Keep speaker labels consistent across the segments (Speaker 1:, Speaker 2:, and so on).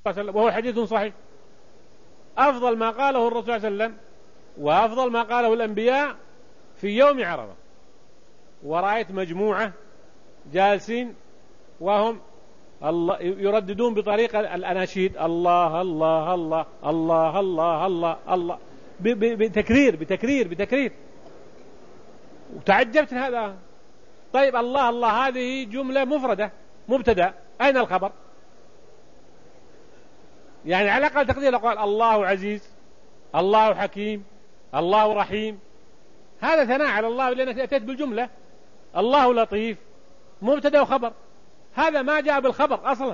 Speaker 1: وهو حديث صحيح. أفضل ما قاله الرسول صلى الله عليه وسلم وأفضل ما قاله الأنبياء في يوم عرفة. ورأيت مجموعة جالسين وهم يرددون بطريقة الأناشيد الله الله الله الله الله الله الله بتكرير. وتعجبت هذا. طيب الله الله هذه جملة مفردة مبتدأ، أين الخبر؟ يعني على الأقل تقدير قال الله عزيز، الله حكيم، الله رحيم، هذا ثناء على الله لأنك أتيت بالجملة. الله لطيف مبتدأ وخبر، هذا ما جاء بالخبر أصلا،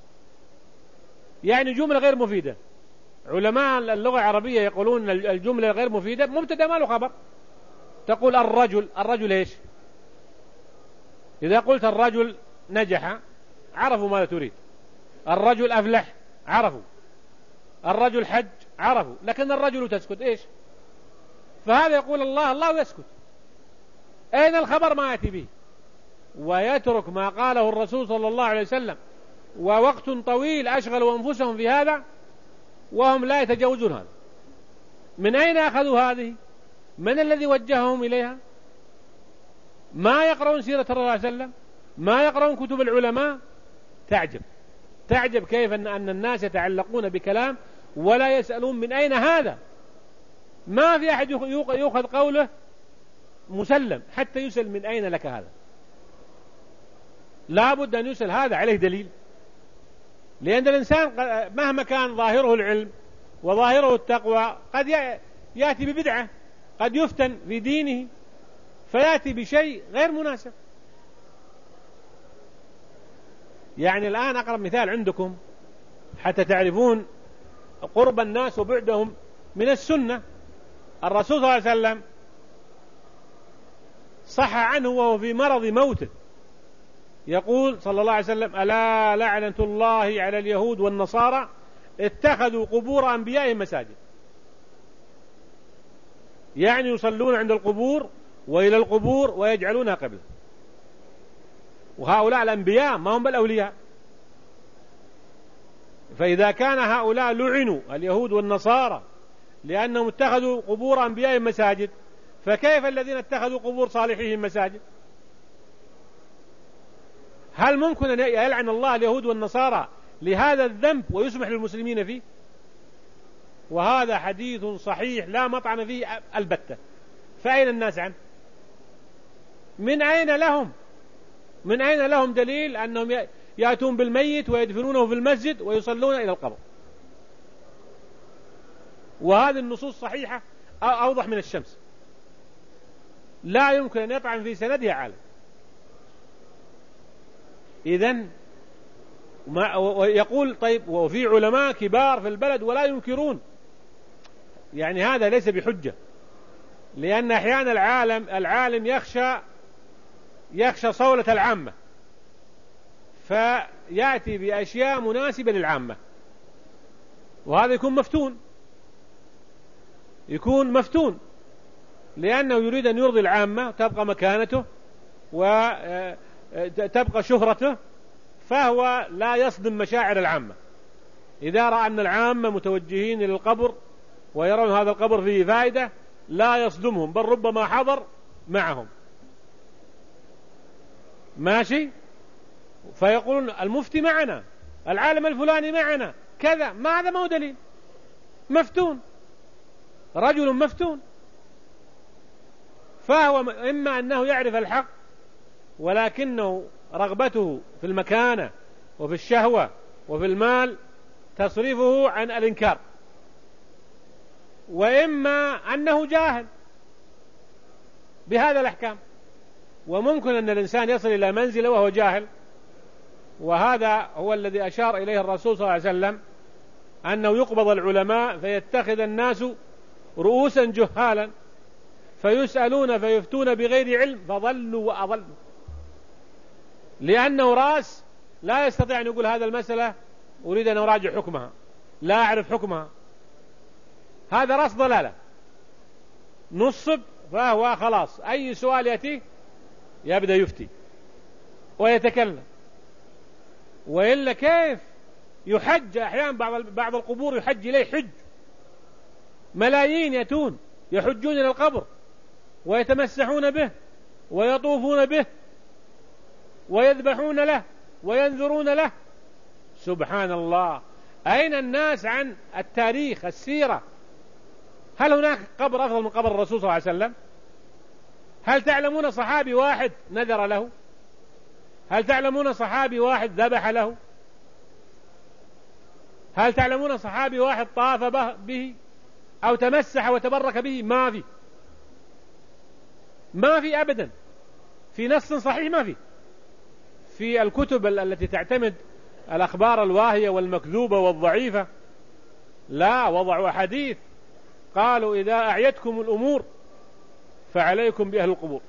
Speaker 1: يعني جملة غير مفيدة. علماء اللغة العربية يقولون الجملة غير مفيدة مبتدأ ما له خبر. تقول الرجل إيش؟ إذا قلت الرجل نجح عرفوا ماذا تريد، الرجل أفلح عرفوا، الرجل حج عرفوا، لكن الرجل تسكت إيش؟ فهذا يقول الله الله ويسكت. أين الخبر؟ ما يأتي به، ويترك ما قاله الرسول صلى الله عليه وسلم، ووقت طويل أشغلوا أنفسهم في هذا وهم لا يتجاوزون هذا. من أين أخذوا هذه؟ من الذي وجههم إليها؟ ما يقرؤون سيرة الرسول صلى الله عليه وسلم، ما يقرؤون كتب العلماء. تعجب كيف أن الناس يتعلقون بكلام ولا يسألون من أين هذا. ما في أحد يؤخذ قوله مسلم حتى يسأل من أين لك هذا. لا بد أن يسأل، هذا عليه دليل. لأن الإنسان مهما كان ظاهره العلم وظاهره التقوى قد يأتي ببدعة، قد يفتن في دينه فيأتي بشيء غير مناسب. يعني الآن أقرب مثال عندكم حتى تعرفون قرب الناس وبعدهم من السنة. الرسول صلى الله عليه وسلم صح عنه وهو في مرض موته يقول صلى الله عليه وسلم: ألا لعنة الله على اليهود والنصارى اتخذوا قبور أنبيائهم مساجد. يعني يصلون عند القبور وإلى القبور ويجعلونها قبلة. وهؤلاء الأنبياء ما هم بالأولياء. فإذا كان هؤلاء لعنوا اليهود والنصارى لأنهم اتخذوا قبور أنبيائهم مساجد، فكيف الذين اتخذوا قبور صالحيهم مساجد؟ هل ممكن أن يلعن الله اليهود والنصارى لهذا الذنب ويسمح للمسلمين فيه؟ وهذا حديث صحيح لا مطعن فيه البتة. فأين الناس عنه؟ من أين لهم دليل أنهم يأتون بالميت ويدفنونه في المسجد ويصلون إلى القبر؟ وهذه النصوص صحيحة أوضح من الشمس، لا يمكن أن يطعن في سندها عالم. إذن ويقول طيب وفي علماء كبار في البلد ولا ينكرون، يعني هذا ليس بحجة. لأن أحيانا العالم يخشى صولة العامة فيأتي بأشياء مناسبة للعامة، وهذا يكون مفتون لأنه يريد أن يرضي العامة، تبقى مكانته وتبقى شهرته، فهو لا يصدم مشاعر العامة. إذا رأى أن العامة متوجهين إلى القبر ويرون هذا القبر فيه فائدة لا يصدمهم، بل ربما حضر معهم ماشي، فيقولون المفتي معنا، العالم الفلاني معنا كذا. ما هذا ما هو دليل، مفتون، رجل مفتون. فهو إما أنه يعرف الحق ولكنه رغبته في المكانة وفي الشهوة وفي المال تصرفه عن الإنكار، وإما أنه جاهل بهذا الأحكام. وممكن أن الإنسان يصل إلى منزله وهو جاهل، وهذا هو الذي أشار إليه الرسول صلى الله عليه وسلم، أنه يقبض العلماء فيتخذ الناس رؤوسا جهالا فيسألون فيفتون بغير علم فضلوا وأضلوا. لأنه رأس لا يستطيع أن يقول هذا المسألة أريد أن أراجع حكمها، لا أعرف حكمها، هذا رأس ضلالة نصب. فهو خلاص أي سؤال يأتيه يبدأ يفتي ويتكلم، وإلا كيف يحج أحيانا بعض القبور يحج إليه حج، ملايين يأتون يحجون إلى القبر ويتمسحون به ويطوفون به ويذبحون له وينذرون له. سبحان الله، أين الناس عن التاريخ السيرة؟ هل هناك قبر أفضل من قبر الرسول صلى الله عليه وسلم؟ هل تعلمون صحابي واحد نذر له؟ هل تعلمون صحابي واحد ذبح له؟ هل تعلمون صحابي واحد طاف به أو تمسح وتبرك به؟ ما في أبدا، في نص صحيح ما في الكتب التي تعتمد الأخبار الواهية والمكذوبة والضعيفة، لا، وضعوا حديث قالوا إذا أعيتكم الأمور فعليكم بأهل القبور.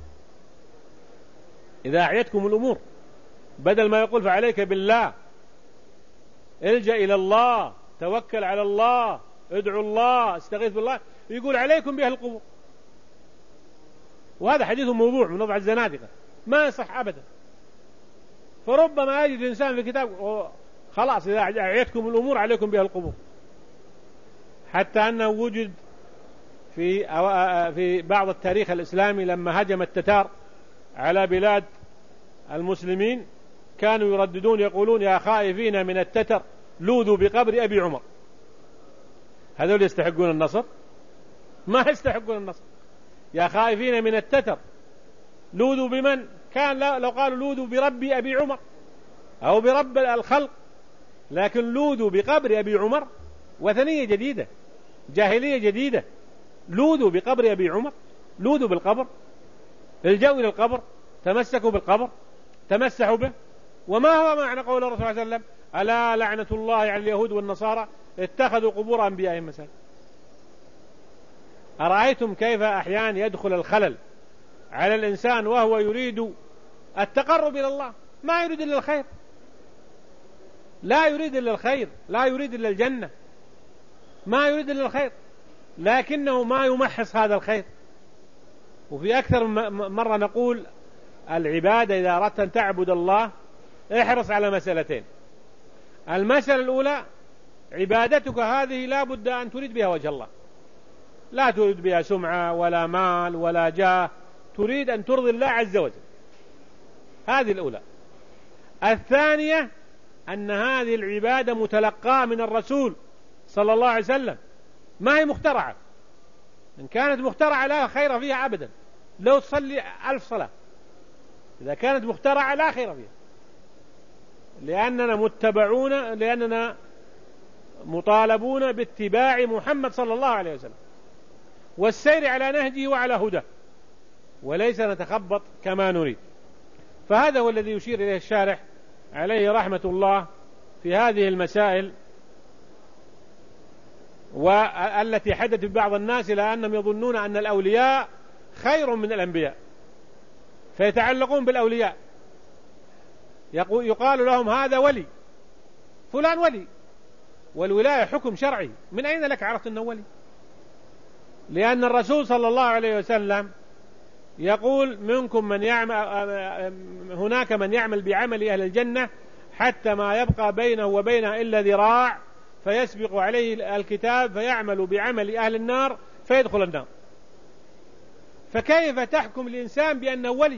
Speaker 1: إذا أعيتكم الأمور، بدل ما يقول فعليك بالله، الجأ إلى الله، توكل على الله، ادعوا الله، استغيث بالله، يقول عليكم بأهل القبور. وهذا حديث موضوع من وضع الزنادقة، ما يصح أبدا. فربما يجد إنسان في كتاب خلاص إذا أعيتكم الأمور عليكم بأهل القبور، حتى أنه وجد في بعض التاريخ الإسلامي لما هجم التتار على بلاد المسلمين كانوا يرددون يقولون يا خائفين من التتر لوذوا بقبر أبي عمر. هذول يستحقون النصر؟ ما يستحقون النصر. يا خائفين من التتر لوذوا بمن؟ كان لو قالوا لوذوا برب أبي عمر أو برب الخلق، لكن لوذوا بقبر أبي عمر، وثنية جديدة، جاهلية جديدة. لوذوا بقبر أبي عمر، لوذوا بالقبر، الجوا إلى القبر، تمسكوا بالقبر، تمسحوا به. وما هو معنى قول الرسول صلى الله عليه وسلم ألا لعنة الله على اليهود والنصارى اتخذوا قبور أنبيائهم مساجد؟ أرأيتم كيف أحيانا يدخل الخلل على الإنسان وهو يريد التقرب إلى الله، ما يريد إلا الخير، لا يريد إلا الخير، لا يريد إلا الجنة، ما يريد إلا الخير، لكنه ما يمحص هذا الخير. وفي أكثر مرة نقول العبادة إذا أردت أن تعبد الله احرص على مسألتين. المسألة الأولى عبادتك هذه لا بد أن تريد بها وجه الله، لا تريد بها سمعة ولا مال ولا جاه، تريد أن ترضي الله عز وجل، هذه الأولى. الثانية أن هذه العبادة متلقاة من الرسول صلى الله عليه وسلم، ما هي مخترعة. إن كانت مخترعة لا خير فيها أبدا، لو تصلي 1000 صلاة، إذا كانت مخترعة لا خير فيها، لأننا متبعون، لأننا مطالبون باتباع محمد صلى الله عليه وسلم والسير على نهجه وعلى هداه، وليس نتخبط كما نريد. فهذا هو الذي يشير إليه الشارح عليه رحمة الله في هذه المسائل، والتي حدثت ببعض الناس إلى أنهم يظنون أن الأولياء خير من الأنبياء، فيتعلقون بالأولياء، يقال لهم هذا ولي، فلان ولي، والولاية حكم شرعي. من أين لك عرفت أنه ولي؟ لأن الرسول صلى الله عليه وسلم يقول منكم من يعمل، هناك من يعمل بعمل أهل الجنة حتى ما يبقى بينه وبينها إلا ذراع فيسبق عليه الكتاب فيعمل بعمل أهل النار فيدخل النار. فكيف تحكم الإنسان بأنه ولي؟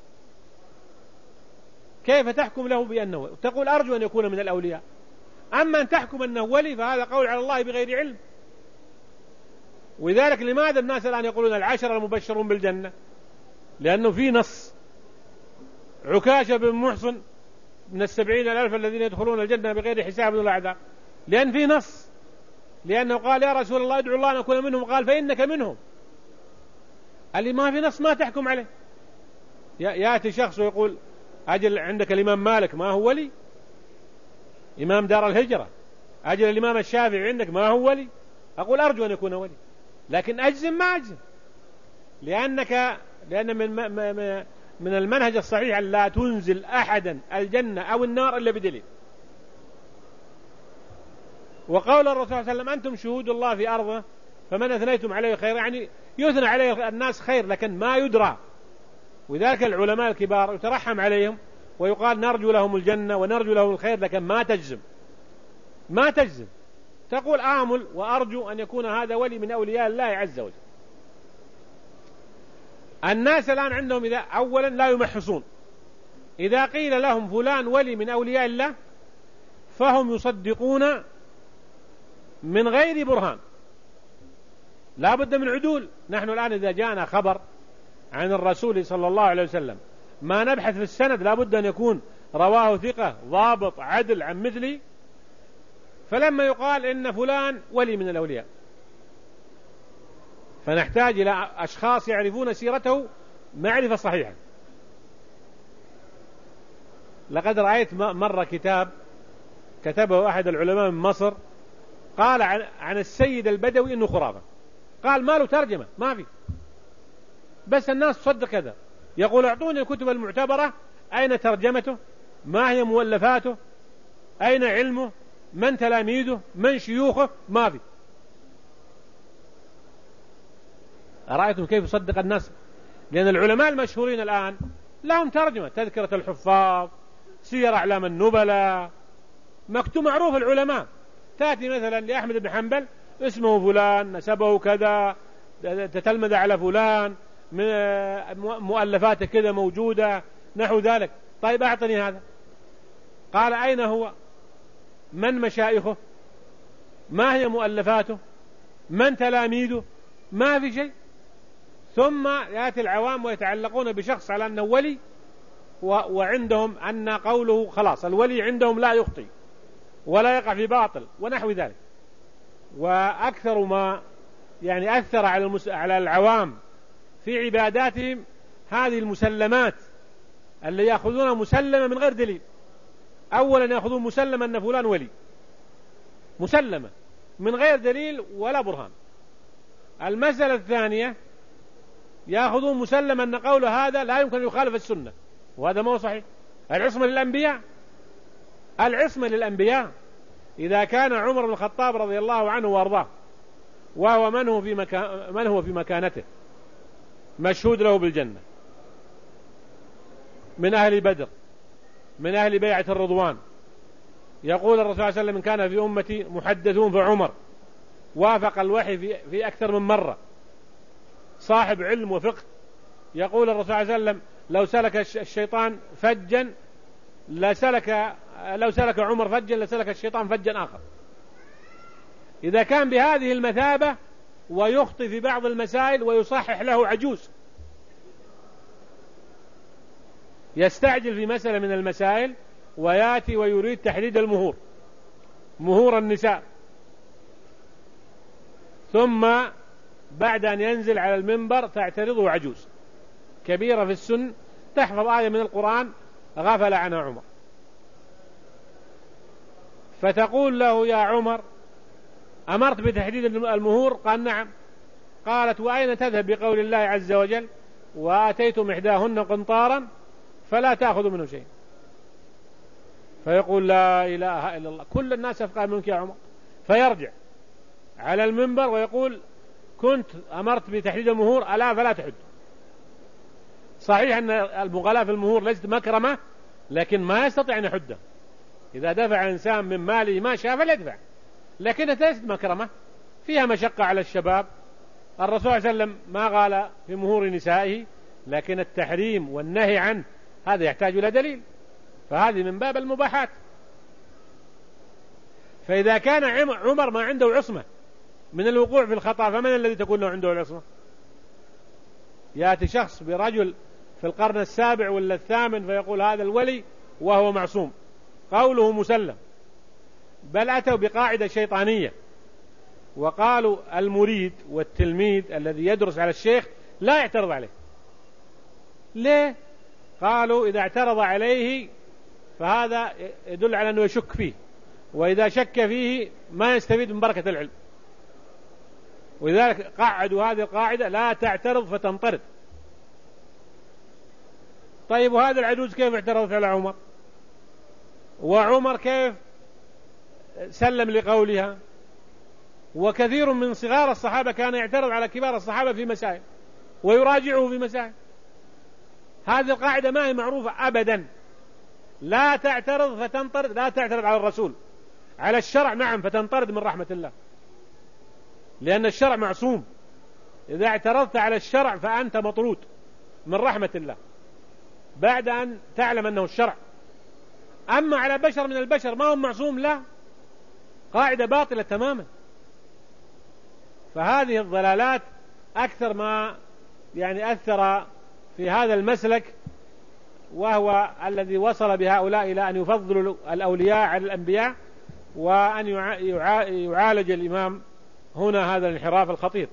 Speaker 1: كيف تحكم له بأنه ولي؟ تقول أرجو أن يكون من الأولياء. أما أن تحكم أنه ولي فهذا قول على الله بغير علم. ولذلك لماذا الناس الآن يقولون 10 المبشرون بالجنة؟ لأنه في نص. عكاشة بن محصن من 70,000 الذين يدخلون الجنة بغير حساب ولا عذاب، لأن في نص، لأنه قال يا رسول الله ادعو الله أن أكون منهم، قال فإنك منهم. اللي ما في نص ما تحكم عليه. يأتي شخص ويقول أجل عندك الإمام مالك ما هو ولي، إمام دار الهجرة، أجل الإمام الشافعي عندك ما هو ولي، أقول أرجو أن يكون ولي، لكن أجزم ما أجزم، لأن من المنهج الصحيح أن لا تنزل أحدا الجنة أو النار إلا بدليل. وقول الرسول صلى الله عليه وسلم أنتم شهود الله في أرضه فمن أثنيتم عليه خير، يعني يثنى عليه الناس خير لكن ما يدرى. وذلك العلماء الكبار يترحم عليهم ويقال نرجو لهم الجنة ونرجو لهم الخير، لكن ما تجزم. ما تجزم، تقول آمل وأرجو أن يكون هذا ولي من أولياء الله عز وجل. الناس الآن عندهم إذا أولا لا يمحصون، إذا قيل لهم فلان ولي من أولياء الله فهم يصدقون من غير برهان، لا بد من عدول. نحن الآن إذا جاءنا خبر عن الرسول صلى الله عليه وسلم ما نبحث في السند، لا بد أن يكون رواه ثقة ضابط عدل عن مثلي، فلما يقال إن فلان ولي من الأولياء فنحتاج إلى أشخاص يعرفون سيرته معرفة صحيحة. لقد رأيت مرة كتاب كتبه أحد العلماء من مصر، قال عن السيد البدوي إنه خرافة، قال ما له ترجمة، ما في، بس الناس تصدق كذا. يقول اعطوني الكتب المعتبرة، أين ترجمته، ما هي مؤلفاته، أين علمه، من تلاميذه، من شيوخه، ما في. أرأيتم كيف يصدق الناس؟ لأن العلماء المشهورين الآن لهم ترجمة، تذكرة الحفاظ، سير أعلام النبلاء، مكتوب معروف العلماء. تأتي مثلا لأحمد بن حنبل اسمه فلان، نسبه كذا، تتلمذ على فلان، مؤلفاته كذا موجودة، نحو ذلك. طيب أعطني هذا. قال أين هو، من مشايخه، ما هي مؤلفاته، من تلاميذه، ما في شيء. ثم يأتي العوام ويتعلقون بشخص على أنه ولي، وعندهم أن قوله خلاص، الولي عندهم لا يخطئ ولا يقع في باطل ونحو ذلك. وأكثر ما يعني أثر على العوام في عباداتهم هذه المسلمات اللي يأخذونها مسلمة من غير دليل. أولا يأخذون مسلمة أن فلان ولي، مسلمة من غير دليل ولا برهان. المسألة الثانية يأخذون مسلمة أن قوله هذا لا يمكن أن يخالف السنة، وهذا ما هو صحيح. العصمة للأنبياء، العصمة للأنبياء. إذا كان عمر بن الخطاب رضي الله عنه وارضاه وهو من هو في مكانته مشهود له بالجنة، من أهل بدر، من أهل بيعة الرضوان، يقول الرسول صلى الله عليه وسلم: إن كان في أمتي محدثون فعمر، وافق الوحي في أكثر من مرة، صاحب علم وفقه. يقول الرسول صلى الله عليه وسلم: لو سلك الشيطان فجا لو سلك عمر فجا لسلك الشيطان فجا آخر. إذا كان بهذه المثابة ويخطئ في بعض المسائل ويصحح له عجوز، يستعجل في مسألة من المسائل وياتي ويريد تحديد المهور، مهور النساء، ثم بعد أن ينزل على المنبر تعترضه عجوز كبيرة في السن تحفظ آية من القرآن غفل عنها عمر، فتقول له: يا عمر أمرت بتحديد المهور؟ قال: نعم. قالت: وأين تذهب بقول الله عز وجل: وآتيتم إحداهن قنطارا فلا تأخذوا منه شيء؟ فيقول: لا إله إلا الله، كل الناس أفقه منك يا عمر. فيرجع على المنبر ويقول: كنت أمرت بتحديد المهور، ألا فلا تحد. صحيح أن المغالاة في المهور ليست مكرمة، لكن ما يستطيع أن يحده. إذا دفع إنسان من ماله ما شاء فليدفع، لكنها ليست مكرمة، فيها مشقة على الشباب. الرسول صلى الله عليه وسلم ما قال في مهور نسائه، لكن التحريم والنهي عنه هذا يحتاج إلى دليل، فهذه من باب المباحات. فإذا كان عمر ما عنده عصمة من الوقوع في الخطأ، فمن الذي تكون له عنده العصمة؟ يأتي شخص برجل في القرن السابع ولا الثامن فيقول هذا الولي وهو معصوم، قوله مسلم. بل أتوا بقاعدة شيطانية وقالوا: المريد والتلميذ الذي يدرس على الشيخ لا يعترض عليه. ليه؟ قالوا: إذا اعترض عليه فهذا يدل على أنه يشك فيه، وإذا شك فيه ما يستفيد من بركة العلم. ولذلك قعدوا هذه القاعدة: لا تعترض فتنطرد. طيب وهذا العجوز كيف اعترضت على عمر؟ وعمر كيف سلم لقولها؟ وكثير من صغار الصحابة كان يعترض على كبار الصحابة في مسائل ويراجعه في مسائل. هذه القاعدة ما هي معروفة أبدا: لا تعترض فتنطرد. لا تعترض على الرسول، على الشرع نعم فتنطرد من رحمة الله، لأن الشرع معصوم. إذا اعترضت على الشرع فأنت مطرود من رحمة الله بعد أن تعلم أنه الشرع. أما على بشر من البشر ما هم معصوم، لا، قاعدة باطلة تماما. فهذه الضلالات أكثر ما يعني أثر في هذا المسلك، وهو الذي وصل بهؤلاء إلى أن يفضلوا الأولياء على الأنبياء، وأن يعالج الإمام هنا هذا الانحراف الخطير.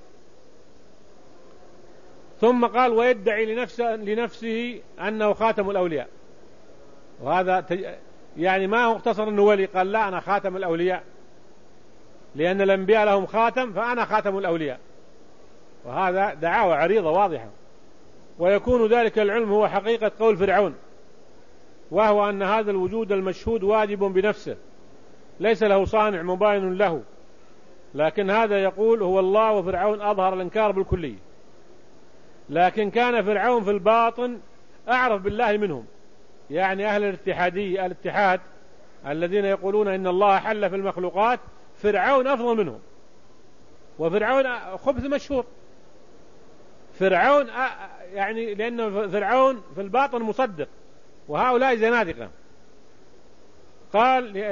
Speaker 1: ثم قال ويدعي لنفسه أنه خاتم الأولياء. وهذا يعني ما هو اختصر أنه ولي، قال لا أنا خاتم الأولياء، لأن الأنبياء لهم خاتم فأنا خاتم الأولياء. وهذا دعاوى عريضة واضحة. ويكون ذلك العلم هو حقيقة قول فرعون، وهو أن هذا الوجود المشهود واجب بنفسه ليس له صانع مباين له، لكن هذا يقول هو الله، وفرعون أظهر الإنكار بالكلية. لكن كان فرعون في الباطن أعرف بالله منهم، يعني أهل الاتحاد الذين يقولون إن الله حل في المخلوقات، فرعون أفضل منهم. وفرعون خبث مشهور، فرعون يعني لأن فرعون في الباطن مصدق، وهؤلاء زنادقة. قال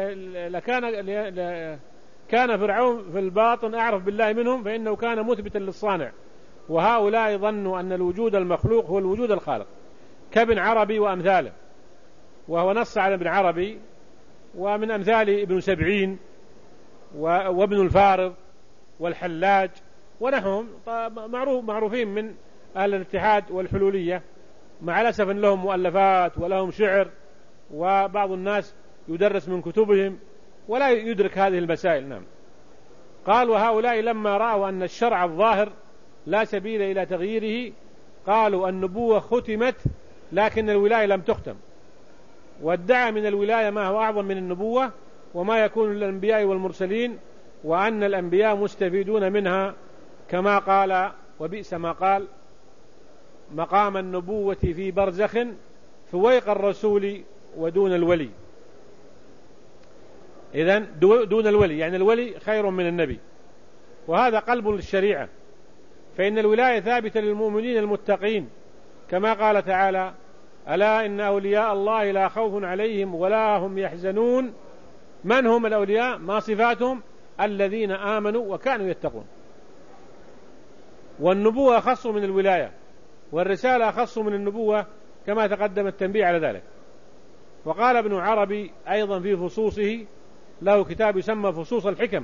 Speaker 1: كان فرعون في الباطن أعرف بالله منهم، فإنه كان مثبتا للصانع، وهؤلاء ظنوا أن الوجود المخلوق هو الوجود الخالق، كابن عربي وأمثاله. وهو نص على ابن عربي، ومن أمثال ابن سبعين وابن الفارض والحلاج ونحوهم معروفين من أهل الاتحاد والحلولية، مع الأسف لهم مؤلفات ولهم شعر، وبعض الناس يدرس من كتبهم ولا يدرك هذه المسائل. نعم. قال وهؤلاء لما رأوا أن الشرع الظاهر لا سبيل إلى تغييره قالوا النبوة ختمت لكن الولاية لم تختم، وادعى من الولاية ما هو أعظم من النبوة وما يكون للأنبياء والمرسلين، وأن الأنبياء مستفيدون منها، كما قال وبئس ما قال مقام النبوة في برزخ فويق الرسول ودون الولي. إذن دون الولي يعني الولي خير من النبي، وهذا قلب للشريعة، فإن الولاية ثابتة للمؤمنين المتقين، كما قال تعالى ألا إن أولياء الله لا خوف عليهم ولا هم يحزنون. من هم الأولياء؟ ما صفاتهم؟ الذين آمنوا وكانوا يتقون. والنبوة أخص من الولاية، والرسالة أخص من النبوة، كما تقدم التنبيه على ذلك. وقال ابن عربي أيضا في فصوصه، له كتاب يسمى فصوص الحكم،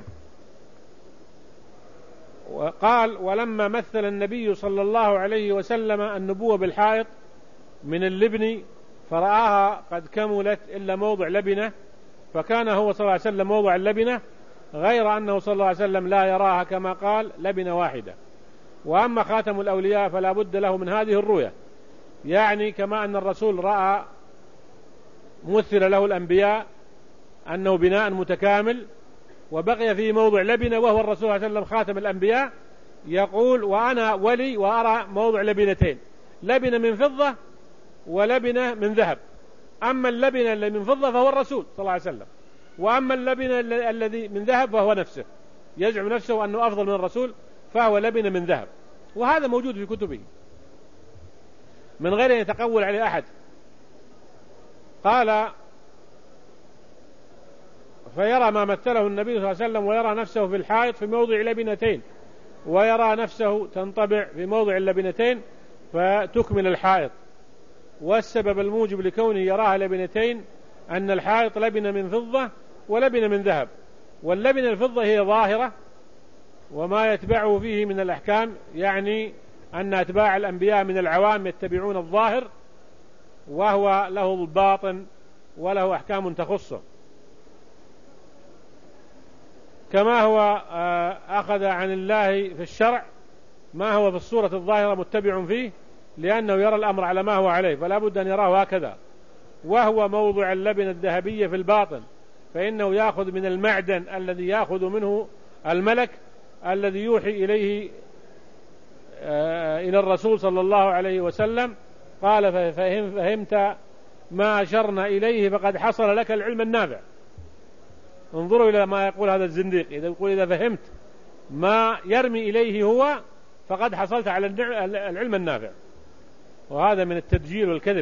Speaker 1: وقال ولما مثل النبي صلى الله عليه وسلم النبوة بالحائط من اللبن فرآها قد كملت إلا موضع لبنة، فكان هو صلى الله عليه وسلم موضع اللبنة، غير أنه صلى الله عليه وسلم لا يراها كما قال لبنة واحدة. وأما خاتم الأولياء فلا بد له من هذه الرؤية، يعني كما أن الرسول رأى مثل له الأنبياء أنه بناء متكامل وبقي في موضع لبنة وهو الرسول صلى الله عليه وسلم خاتم الأنبياء، يقول وأنا ولي وأرى موضع لبنتين، لبنة من فضة ولبنة من ذهب. أما اللبنة اللي من فضة فهو الرسول صلى الله عليه وسلم، وأما اللبنة الذي من ذهب فهو نفسه، يزعم نفسه أنه أفضل من الرسول، فهو لبنة من ذهب. وهذا موجود في كتبه من غير أن يتقول عليه أحد. قال فيرى ما مثله النبي صلى الله عليه وسلم، ويرى نفسه في الحائط في موضع لبنتين، ويرى نفسه تنطبع في موضع اللبنتين فتكمل الحائط. والسبب الموجب لكونه يراها لبنتين أن الحائط لبنة من فضة ولبنة من ذهب، واللبنة الفضة هي ظاهرة وما يتبعه فيه من الأحكام، يعني أن أتباع الأنبياء من العوام يتبعون الظاهر، وهو له الباطن وله أحكام تخصه، كما هو أخذ عن الله في الشرع ما هو في الصورة الظاهرة متبع فيه، لأنه يرى الأمر على ما هو عليه، فلا بد أن يراه هكذا. وهو موضع اللبنة الذهبية في الباطن، فإنه يأخذ من المعدن الذي يأخذ منه الملك الذي يوحي إليه إلى الرسول صلى الله عليه وسلم. قال فهمت ما أشرنا إليه فقد حصل لك العلم النافع. انظروا إلى ما يقول هذا الزنديق، إذا يقول إذا فهمت ما يرمي إليه هو فقد حصلت على العلم النافع، وهذا من التدجيل والكذب.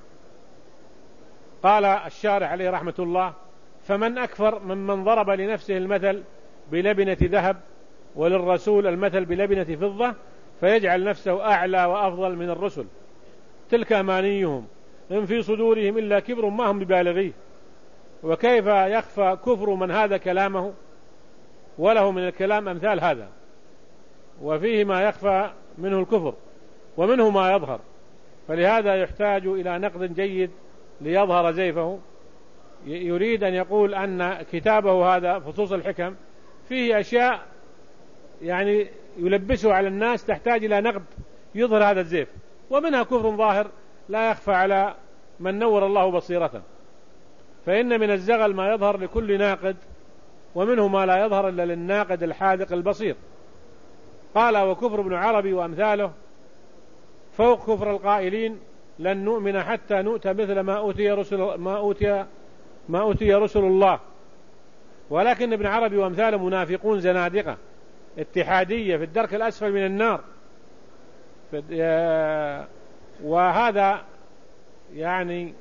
Speaker 1: قال الشارح عليه رحمة الله: فمن أكفر ممن ضرب لنفسه المثل بلبنة ذهب وللرسول المثل بلبنة فضة فيجعل نفسه أعلى وأفضل من الرسل، تلك أمانيهم إن في صدورهم إلا كبر ما هم ببالغيه، وكيف يخفى كفر من هذا كلامه وله من الكلام أمثال هذا، وفيه ما يخفى منه الكفر ومنه ما يظهر، فلهذا يحتاج إلى نقد جيد ليظهر زيفه. يريد أن يقول أن كتابه هذا فصوص الحكم فيه أشياء يعني يلبسه على الناس تحتاج إلى نقد يظهر هذا الزيف، ومنها كفر ظاهر لا يخفى على من نور الله بصيرته، فإن من الزغل ما يظهر لكل ناقد، ومنه ما لا يظهر إلا للناقد الحاذق البصير. قال: وكفر ابن عربي وأمثاله فوق كفر القائلين لن نؤمن حتى نؤتى مثل ما أوتي رسل الله. ولكن ابن عربي وأمثاله منافقون زنادقة اتحادية في الدرك الأسفل من النار، وهذا يعني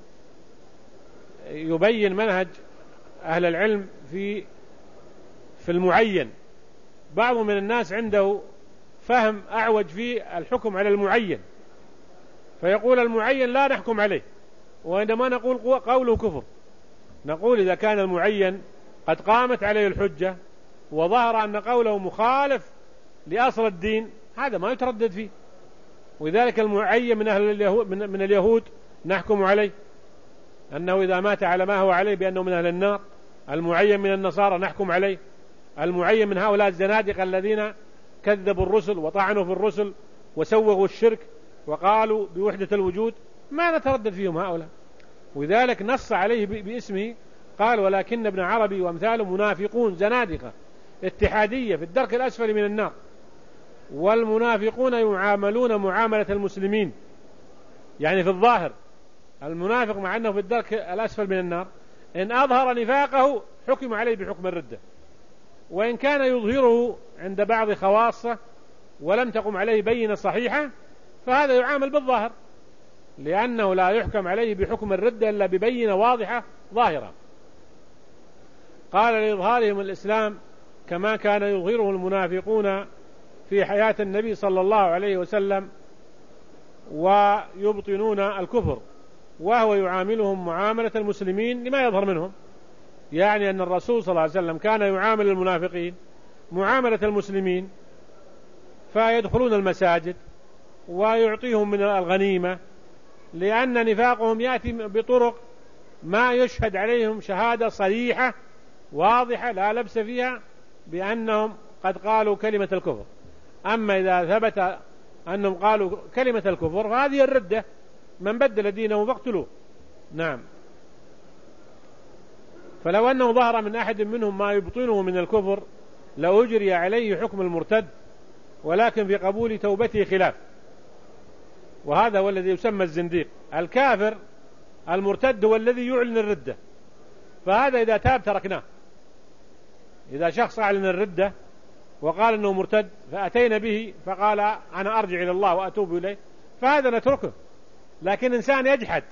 Speaker 1: يبين منهج أهل العلم في المعين. بعض من الناس عنده فهم أعوج في الحكم على المعين، فيقول المعين لا نحكم عليه، وعندما نقول قوله كفر نقول إذا كان المعين قد قامت عليه الحجة وظهر أن قوله مخالف لأصل الدين هذا ما يتردد فيه. وذلك المعين من اليهود نحكم عليه أنه إذا مات على ما هو عليه بأنه من أهل النار. المعين من النصارى نحكم عليه. المعين من هؤلاء الزنادقة الذين كذبوا الرسل وطعنوا في الرسل وسوغوا الشرك وقالوا بوحدة الوجود ما نتردد فيهم هؤلاء. وذلك نص عليه باسمه، قال: ولكن ابن عربي وامثاله منافقون زنادقة اتحادية في الدرك الأسفل من النار. والمنافقون يعاملون معاملة المسلمين، يعني في الظاهر المنافق مع أنه في الدرك الأسفل من النار إن أظهر نفاقه حكم عليه بحكم الردة، وإن كان يظهره عند بعض خواصه ولم تقم عليه بينة صحيحة فهذا يعامل بالظاهر، لأنه لا يحكم عليه بحكم الردة إلا ببينة واضحة ظاهرة. قال: لإظهارهم الإسلام كما كان يظهره المنافقون في حياة النبي صلى الله عليه وسلم، ويبطنون الكفر، وهو يعاملهم معاملة المسلمين لما يظهر منهم. يعني أن الرسول صلى الله عليه وسلم كان يعامل المنافقين معاملة المسلمين، فيدخلون المساجد ويعطيهم من الغنيمة، لأن نفاقهم يأتي بطرق ما يشهد عليهم شهادة صريحة واضحة لا لبس فيها بأنهم قد قالوا كلمة الكفر. أما إذا ثبت أنهم قالوا كلمة الكفر فهذه الردة، من بدل دينه فاقتلوه. نعم. فلو أنه ظهر من أحد منهم ما يبطنه من الكفر لأجري عليه حكم المرتد، ولكن في قبول توبته خلاف، وهذا هو الذي يسمى الزنديق. الكافر المرتد هو الذي يعلن الردة، فهذا إذا تاب تركناه. إذا شخص أعلن الردة وقال أنه مرتد فأتينا به فقال أنا أرجع إلى الله وأتوب إليه فهذا نتركه. لكن إنسان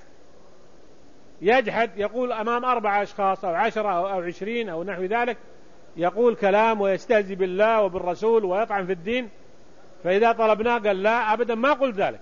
Speaker 1: يجحد يقول أمام 4 أشخاص أو 10 أو 20 أو نحو ذلك، يقول كلام ويستهزئ بالله وبالرسول ويطعن في الدين، فإذا طلبناه قال لا أبدا ما قلت ذلك،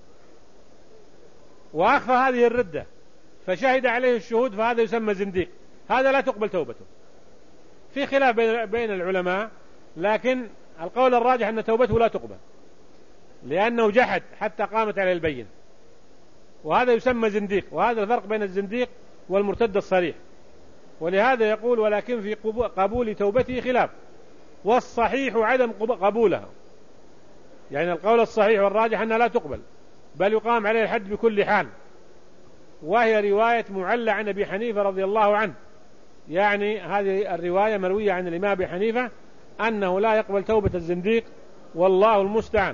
Speaker 1: وأخفى هذه الردة فشهد عليه الشهود، فهذا يسمى زنديق، هذا لا تقبل توبته. في خلاف بين العلماء، لكن القول الراجح أن توبته لا تقبل لأنه جحد حتى قامت عليه البينة، وهذا يسمى زنديق. وهذا الفرق بين الزنديق والمرتد الصريح. ولهذا يقول: ولكن في قبول توبته خلاف، والصحيح عدم قبولها. يعني القول الصحيح والراجح أنها لا تقبل، بل يقام عليه الحد بكل حال. وهي رواية معلّى عن أبي حنيفة رضي الله عنه، يعني هذه الرواية مروية عن الإمام أبي حنيفة أنه لا يقبل توبة الزنديق، والله المستعان.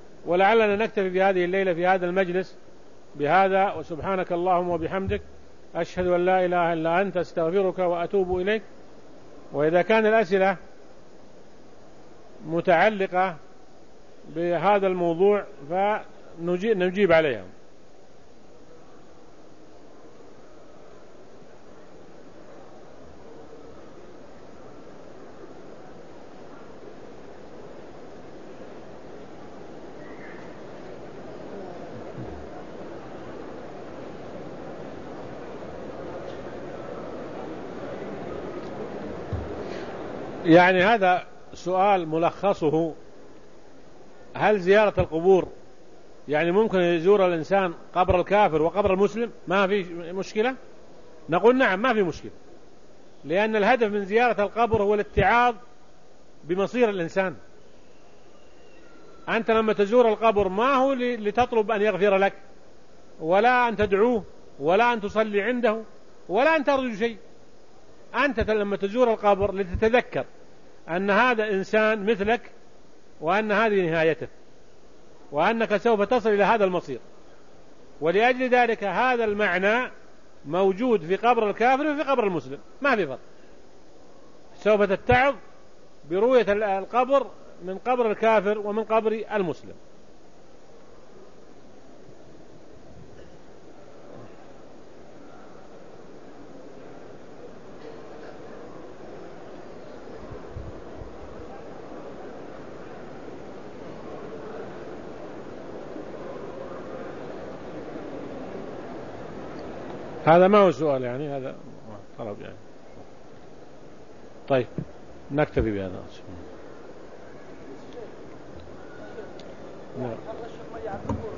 Speaker 1: ولعلنا نكتفي في هذه الليلة في هذا المجلس بهذا، وسبحانك اللهم وبحمدك أشهد أن لا إله إلا أنت أستغفرك وأتوب إليك. وإذا كان الأسئلة متعلقة بهذا الموضوع فنجيب عليها. يعني هذا سؤال ملخصه: هل زيارة القبور يعني ممكن يزور الإنسان قبر الكافر وقبر المسلم ما في مشكلة؟ نقول نعم، ما في مشكلة، لأن الهدف من زيارة القبر هو الاتعاظ بمصير الإنسان. أنت لما تزور القبر ما هو لتطلب أن يغفر لك، ولا أن تدعوه، ولا أن تصلي عنده، ولا أن ترجو شيء. أنت لما تزور القبر لتتذكر أن هذا إنسان مثلك، وأن هذه نهايته، وأنك سوف تصل إلى هذا المصير. ولأجل ذلك هذا المعنى موجود في قبر الكافر وفي قبر المسلم، ما في فرق. سوف تتعظ برؤية القبر من قبر الكافر ومن قبر المسلم. هذا ما هو سؤال، يعني هذا طلب يعني. طيب نكتفي بهذا. نعم.